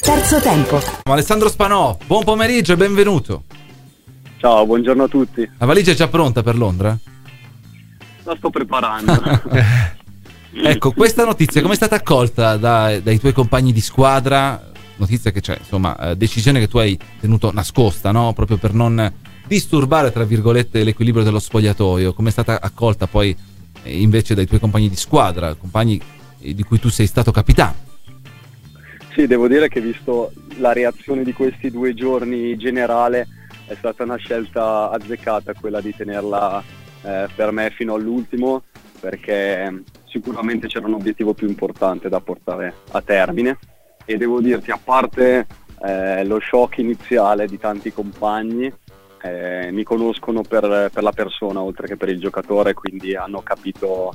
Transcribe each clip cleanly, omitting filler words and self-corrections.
Terzo tempo. Alessandro Spanò, buon pomeriggio e benvenuto. Ciao, buongiorno a tutti. La valigia è già pronta per Londra? La sto preparando. Ecco, questa notizia come è stata accolta dai tuoi compagni di squadra? Notizia che c'è, insomma, decisione che tu hai tenuto nascosta, no? Proprio per non disturbare, tra virgolette, l'equilibrio dello spogliatoio. Come è stata accolta poi invece dai tuoi compagni di squadra, compagni di cui tu sei stato capitano? Sì, devo dire che visto la reazione di questi 2 giorni generale è stata una scelta azzeccata quella di tenerla per me fino all'ultimo, perché sicuramente c'era un obiettivo più importante da portare a termine e devo dirti, a parte lo shock iniziale di tanti compagni, mi conoscono per la persona oltre che per il giocatore, quindi hanno capito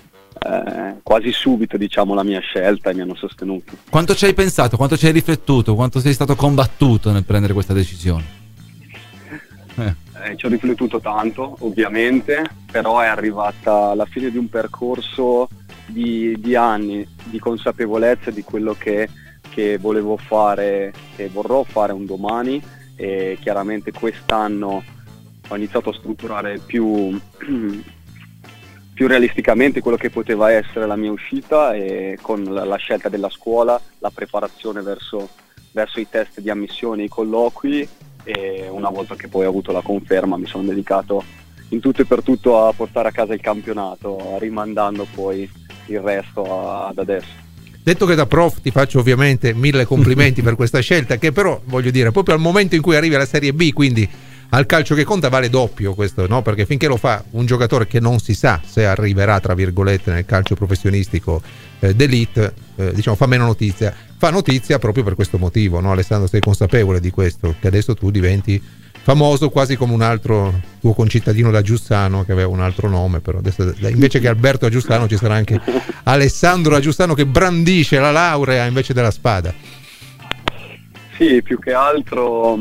quasi subito, diciamo, la mia scelta e mi hanno sostenuto. Quanto ci hai pensato, quanto ci hai riflettuto, quanto sei stato combattuto nel prendere questa decisione? Ci ho riflettuto tanto, ovviamente, però è arrivata alla fine di un percorso di anni di consapevolezza di quello che volevo fare e vorrò fare un domani, e chiaramente quest'anno ho iniziato a strutturare più realisticamente quello che poteva essere la mia uscita, e con la scelta della scuola, la preparazione verso i test di ammissione, i colloqui, e una volta che poi ho avuto la conferma mi sono dedicato in tutto e per tutto a portare a casa il campionato, rimandando poi il resto ad adesso. Detto che da prof ti faccio ovviamente 1000 complimenti per questa scelta, che però, voglio dire, proprio al momento in cui arrivi alla Serie B, quindi al calcio che conta, vale doppio questo, no? Perché finché lo fa un giocatore che non si sa se arriverà, tra virgolette, nel calcio professionistico d'elite, diciamo, fa meno notizia. Fa notizia proprio per questo motivo, no? Alessandro, sei consapevole di questo? Che adesso tu diventi famoso quasi come un altro tuo concittadino da Giussano, che aveva un altro nome, però adesso invece che Alberto a Giussano ci sarà anche Alessandro a Giussano, che brandisce la laurea invece della spada. Sì, più che altro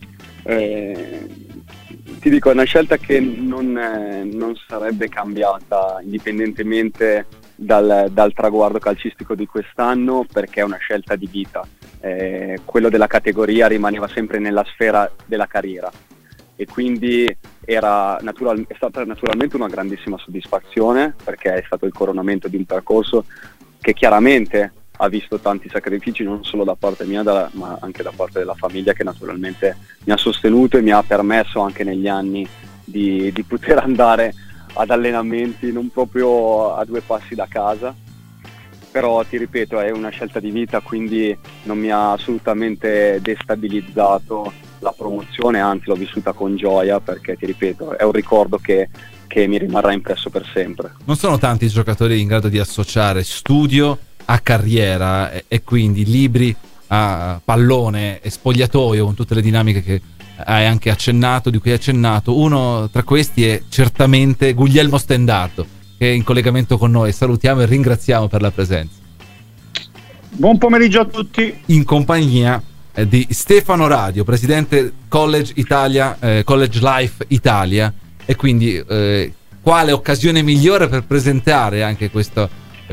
ti dico, è una scelta che non sarebbe cambiata indipendentemente dal traguardo calcistico di quest'anno, perché è una scelta di vita. Quello della categoria rimaneva sempre nella sfera della carriera, e quindi è stata naturalmente una grandissima soddisfazione, perché è stato il coronamento di un percorso che chiaramente ha visto tanti sacrifici, non solo da parte mia ma anche da parte della famiglia, che naturalmente mi ha sostenuto e mi ha permesso anche negli anni di poter andare ad allenamenti non proprio a 2 passi da casa. Però ti ripeto, è una scelta di vita, quindi non mi ha assolutamente destabilizzato la promozione, anzi l'ho vissuta con gioia, perché ti ripeto, è un ricordo che mi rimarrà impresso per sempre. Non sono tanti i giocatori in grado di associare studio a carriera e quindi libri a pallone e spogliatoio, con tutte le dinamiche che hai anche accennato, di cui hai accennato. Uno tra questi è certamente Guglielmo Stendardo, che è in collegamento con noi. Salutiamo e ringraziamo per la presenza. Buon pomeriggio a tutti. In compagnia di Stefano Radio, presidente College Italia, College Life Italia, e quindi quale occasione migliore per presentare anche questa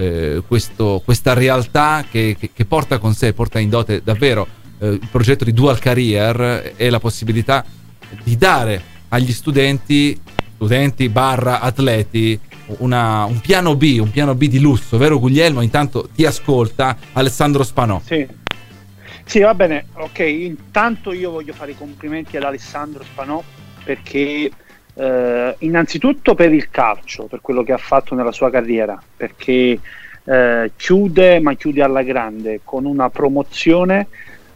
realtà che porta con sé, porta in dote davvero il progetto di dual career e la possibilità di dare agli studenti barra atleti un piano B di lusso, vero Guglielmo? Intanto ti ascolta Alessandro Spanò. Sì, va bene, ok. Intanto io voglio fare i complimenti ad Alessandro Spanò, perché innanzitutto per il calcio, per quello che ha fatto nella sua carriera, perché chiude alla grande con una promozione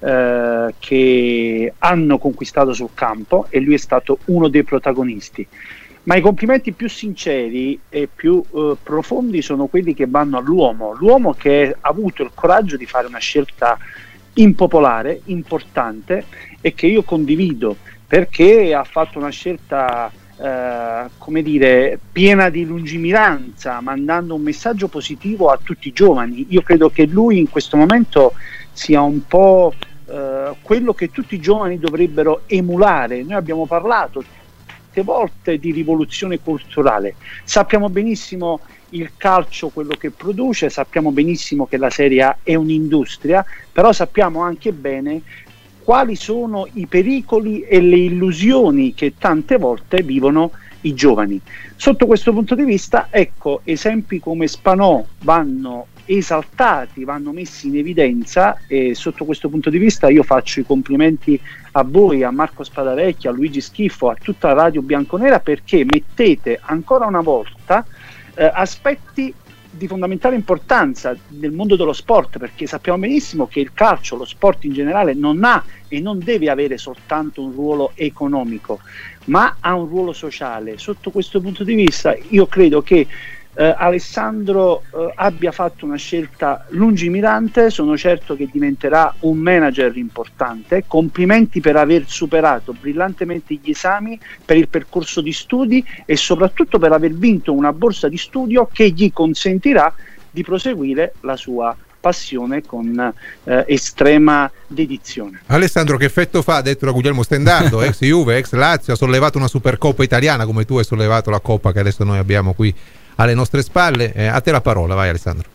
che hanno conquistato sul campo, e lui è stato uno dei protagonisti. Ma i complimenti più sinceri e più profondi sono quelli che vanno l'uomo che ha avuto il coraggio di fare una scelta impopolare, importante, e che io condivido, perché ha fatto una scelta come dire, piena di lungimiranza, mandando un messaggio positivo a tutti i giovani. Io credo che lui in questo momento sia un po' quello che tutti i giovani dovrebbero emulare. Noi abbiamo parlato tante volte di rivoluzione culturale. Sappiamo benissimo il calcio quello che produce, sappiamo benissimo che la Serie A è un'industria, però sappiamo anche bene quali sono i pericoli e le illusioni che tante volte vivono i giovani. Sotto questo punto di vista, ecco, esempi come Spanò vanno esaltati, vanno messi in evidenza, e sotto questo punto di vista io faccio i complimenti a voi, a Marco Spadavecchia, a Luigi Schiffo, a tutta la radio bianconera, perché mettete ancora una volta aspetti di fondamentale importanza nel mondo dello sport, perché sappiamo benissimo che il calcio, lo sport in generale, non ha e non deve avere soltanto un ruolo economico, ma ha un ruolo sociale. Sotto questo punto di vista io credo che Alessandro abbia fatto una scelta lungimirante, sono certo che diventerà un manager importante. Complimenti per aver superato brillantemente gli esami, per il percorso di studi e soprattutto per aver vinto una borsa di studio che gli consentirà di proseguire la sua passione con estrema dedizione. Alessandro, che effetto fa, detto da Guglielmo Stendaldo, ex Juve, ex Lazio, ha sollevato una Supercoppa italiana come tu hai sollevato la Coppa che adesso noi abbiamo qui alle nostre spalle. A te la parola, vai Alessandro.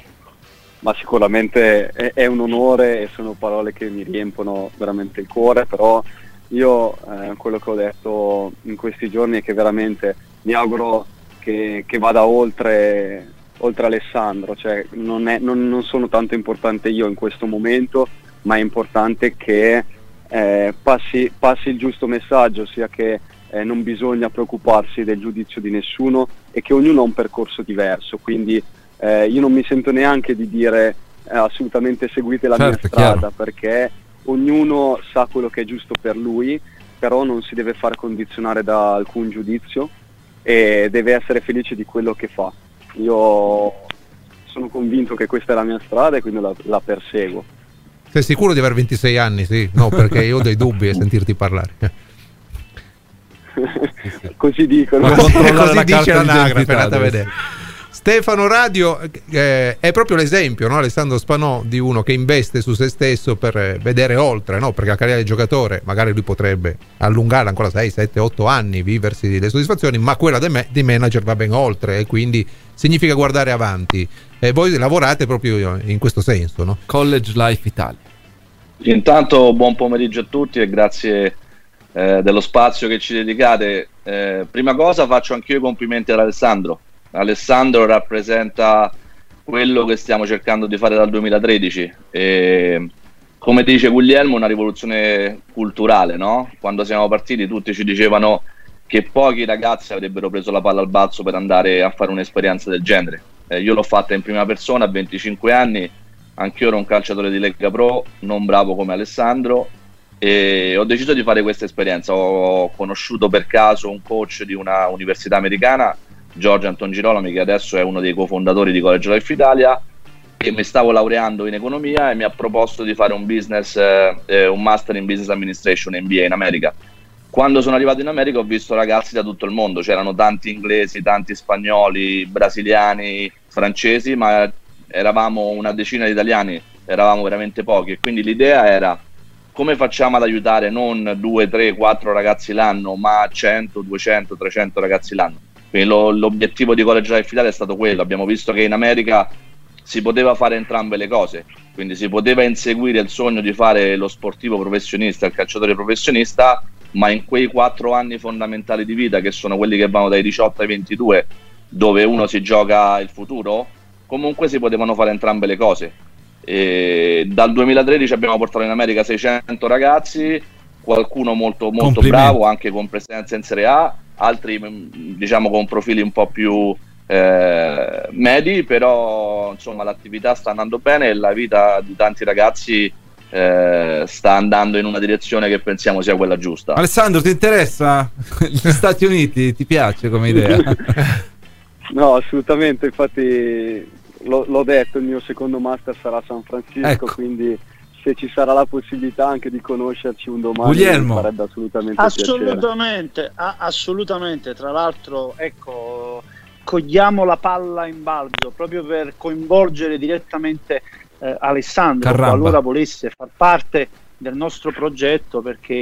Ma sicuramente è un onore e sono parole che mi riempono veramente il cuore, però io quello che ho detto in questi giorni è che veramente mi auguro che vada oltre Alessandro, cioè non sono tanto importante io in questo momento, ma è importante che passi il giusto messaggio, sia che non bisogna preoccuparsi del giudizio di nessuno e che ognuno ha un percorso diverso, quindi io non mi sento neanche di dire assolutamente seguite la mia strada, chiaro, perché ognuno sa quello che è giusto per lui, però non si deve far condizionare da alcun giudizio e deve essere felice di quello che fa. Io sono convinto che questa è la mia strada e quindi la perseguo. Sei sicuro di aver 26 anni? Sì, no, perché io ho dei dubbi a sentirti parlare. Così dicono. Così dice l'anagrafe, andate a vedere. Stefano Radio è proprio l'esempio, no? Alessandro Spanò, di uno che investe su se stesso per vedere oltre, no? Perché la carriera di giocatore magari lui potrebbe allungarla ancora 6, 7, 8 anni, viversi le soddisfazioni, ma quella di manager va ben oltre, e quindi significa guardare avanti, e voi lavorate proprio in questo senso, no? College Life Italia. Intanto buon pomeriggio a tutti e grazie dello spazio che ci dedicate. Prima cosa faccio anch'io i complimenti ad Alessandro. Alessandro rappresenta quello che stiamo cercando di fare dal 2013 e, come dice Guglielmo, una rivoluzione culturale, no? Quando siamo partiti tutti ci dicevano che pochi ragazzi avrebbero preso la palla al balzo per andare a fare un'esperienza del genere. Io l'ho fatta in prima persona a 25 anni, anch'io ero un calciatore di Lega Pro, non bravo come Alessandro, e ho deciso di fare questa esperienza. Ho conosciuto per caso un coach di una università americana, Giorgio Anton Girolami, che adesso è uno dei cofondatori di College Life Italia, e mi stavo laureando in economia e mi ha proposto di fare un master in business administration, MBA, in America. Quando sono arrivato in America ho visto ragazzi da tutto il mondo, c'erano tanti inglesi, tanti spagnoli, brasiliani, francesi, ma eravamo una decina di italiani, eravamo veramente pochi, e quindi l'idea era: come facciamo ad aiutare non 2, 3, 4 ragazzi l'anno, ma 100, 200, 300 ragazzi l'anno? Quindi l'obiettivo di College Life Italia è stato quello. Abbiamo visto che in America si poteva fare entrambe le cose, quindi si poteva inseguire il sogno di fare lo sportivo professionista, il calciatore professionista, ma in quei 4 anni fondamentali di vita, che sono quelli che vanno dai 18 ai 22, dove uno si gioca il futuro, comunque si potevano fare entrambe le cose. E dal 2013 abbiamo portato in America 600 ragazzi, qualcuno molto bravo, anche con presenza in Serie A, altri diciamo con profili un po' più medi, però insomma l'attività sta andando bene e la vita di tanti ragazzi sta andando in una direzione che pensiamo sia quella giusta. Alessandro, ti interessa gli Stati Uniti? Ti piace come idea? No, assolutamente, infatti l'ho detto, il mio secondo master sarà a San Francisco, ecco. Quindi se ci sarà la possibilità anche di conoscerci un domani, Guglielmo, mi farebbe assolutamente piacere. Assolutamente, tra l'altro, ecco, cogliamo la palla in balzo proprio per coinvolgere direttamente Alessandro, qualora volesse far parte del nostro progetto, perché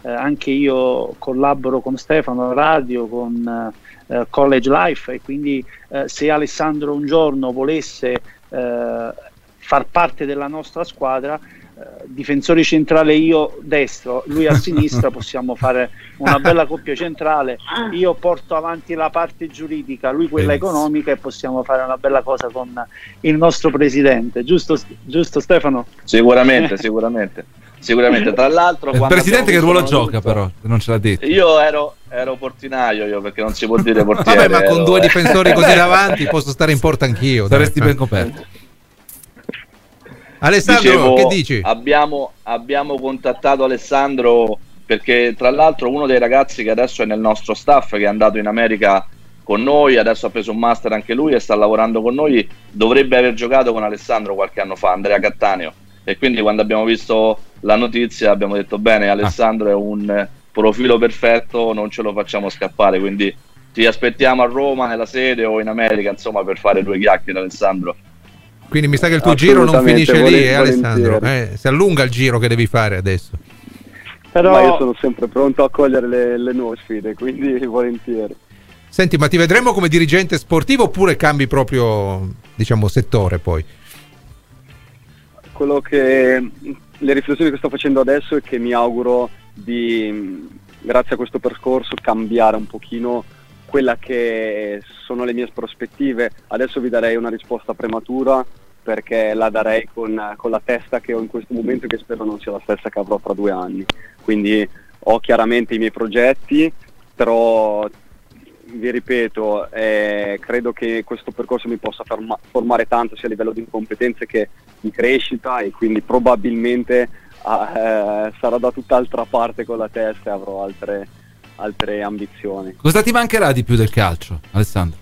anche io collaboro con Stefano Radio, con College Life, e quindi se Alessandro un giorno volesse far parte della nostra squadra, difensore centrale io destro, lui a sinistra, possiamo fare una bella coppia centrale, io porto avanti la parte giuridica, lui quella economica, e possiamo fare una bella cosa con il nostro presidente, giusto Stefano? Sicuramente. Tra l'altro, il presidente che ruolo gioca, però non ce l'ha detto. Io ero portinaio, perché non si può dire portiere. Vabbè, ma con due difensori così davanti posso stare in porta anch'io. Saresti ben coperto. Alessandro, Dicevo, che dici? Abbiamo contattato Alessandro perché, tra l'altro, uno dei ragazzi che adesso è nel nostro staff, che è andato in America con noi, adesso ha preso un master anche lui e sta lavorando con noi, dovrebbe aver giocato con Alessandro qualche anno fa, Andrea Cattaneo, e quindi quando abbiamo visto la notizia abbiamo detto bene, Alessandro è un profilo perfetto, non ce lo facciamo scappare, quindi ti aspettiamo a Roma nella sede o in America, insomma, per fare due chiacchiere, Alessandro. Quindi mi sa che il tuo giro non finisce lì, Alessandro. Volentieri. Si allunga il giro che devi fare adesso. Però Ma io sono sempre pronto a cogliere le nuove sfide, quindi volentieri. Senti, ma ti vedremo come dirigente sportivo oppure cambi proprio, diciamo, settore poi? Le riflessioni che sto facendo adesso è che mi auguro di, grazie a questo percorso, cambiare un pochino quella che sono le mie prospettive. Adesso vi darei una risposta prematura, perché la darei con la testa che ho in questo momento, che spero non sia la stessa che avrò tra 2 anni. Quindi ho chiaramente i miei progetti, però vi ripeto, credo che questo percorso mi possa formare tanto, sia a livello di competenze che di crescita, e quindi probabilmente sarò da tutt'altra parte con la testa e avrò altre ambizioni. Cosa ti mancherà di più del calcio, Alessandro?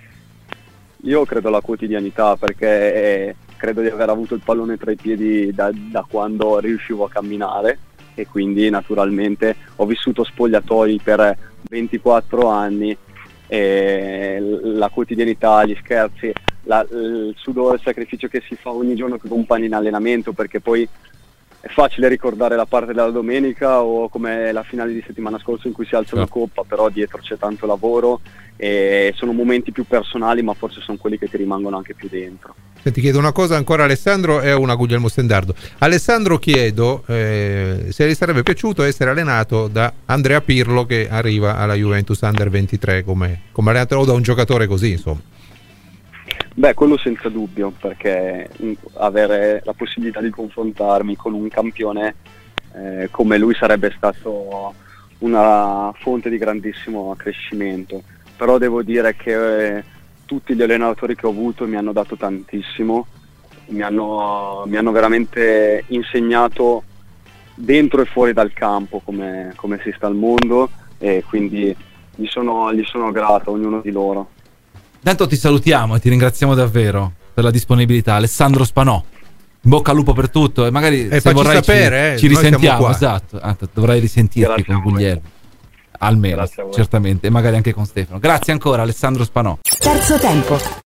Io credo alla quotidianità, perché credo di aver avuto il pallone tra i piedi da quando riuscivo a camminare, e quindi naturalmente ho vissuto spogliatoi per 24 anni, e la quotidianità, gli scherzi, il sudore, il sacrificio che si fa ogni giorno con i compagni in allenamento, perché poi è facile ricordare la parte della domenica o come la finale di settimana scorsa in cui si alza una coppa, però dietro c'è tanto lavoro e sono momenti più personali, ma forse sono quelli che ti rimangono anche più dentro. Ti chiedo una cosa ancora, Alessandro, e una Guglielmo Stendardo. Alessandro, chiedo se gli sarebbe piaciuto essere allenato da Andrea Pirlo, che arriva alla Juventus Under 23 come allenatore, o da un giocatore così, insomma. Beh, quello senza dubbio, perché avere la possibilità di confrontarmi con un campione come lui sarebbe stato una fonte di grandissimo accrescimento. Però devo dire che tutti gli allenatori che ho avuto mi hanno dato tantissimo, mi hanno veramente insegnato dentro e fuori dal campo come si sta al mondo, e quindi gli sono grato a ognuno di loro. Intanto ti salutiamo e ti ringraziamo davvero per la disponibilità, Alessandro Spanò. In bocca al lupo per tutto, e magari se vorrai sapere, ci risentiamo. Esatto, dovrai risentirti con Guglielmo, almeno, certamente, e magari anche con Stefano. Grazie ancora, Alessandro Spanò. Terzo tempo.